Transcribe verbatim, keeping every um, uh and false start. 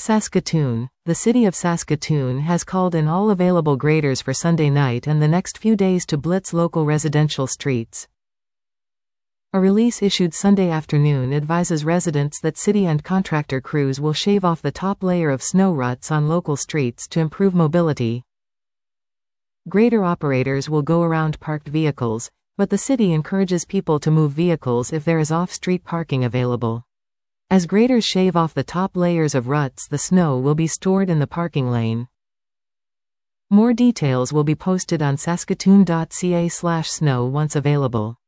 Saskatoon. The city of Saskatoon has called in all available graders for Sunday night and the next few days to blitz local residential streets. A release issued Sunday afternoon advises residents that city and contractor crews will shave off the top layer of snow ruts on local streets to improve mobility. Grader operators will go around parked vehicles, but the city encourages people to move vehicles if there is off-street parking available. As graders shave off the top layers of ruts, the snow will be stored in the parking lane. More details will be posted on saskatoon dot c a slash snow once available.